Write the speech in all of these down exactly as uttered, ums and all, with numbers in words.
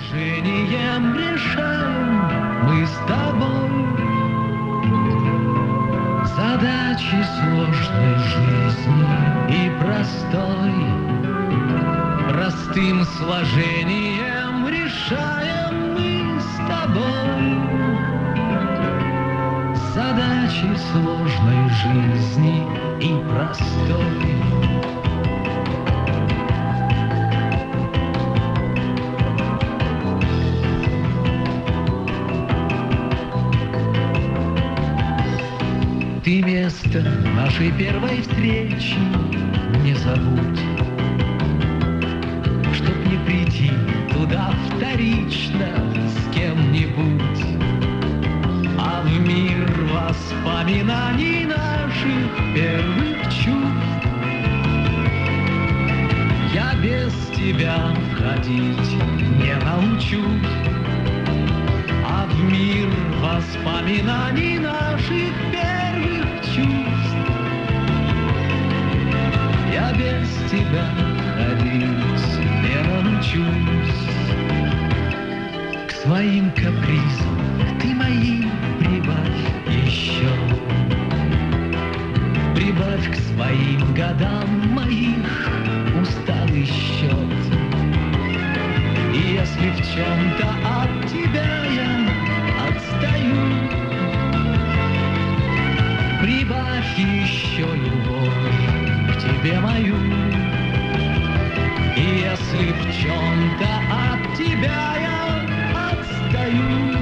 Сложением решаем мы с тобой задачи сложной жизни и простой. Простым сложением решаем мы с тобой задачи сложной жизни и простой. Ты место нашей первой встречи не забудь, чтоб не прийти туда вторично с кем-нибудь, а в мир воспоминаний наших первых чувств я без тебя ходить не научусь, а в мир воспоминаний наших первых чувств я без тебя ходить не научусь. К своим капризам ты моим прибавь еще, прибавь к своим годам моих усталый счет. И если в чем-то от тебя я отстаю, прибавь еще любовь к тебе мою. И если в чем-то от тебя я отстаю,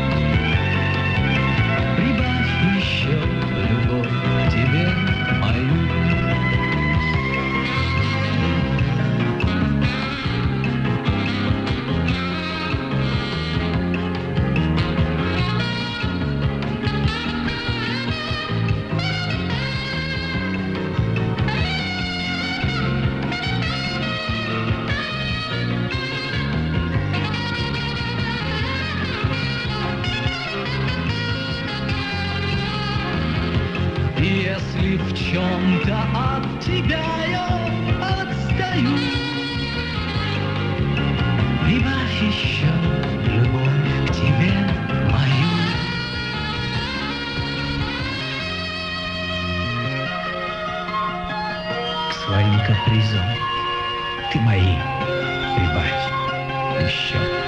прибавь еще любовь к тебе мою. Если в чем-то от тебя я отстаю, прибавь еще любовь к тебе мою. К своим капризам ты мои прибавь еще.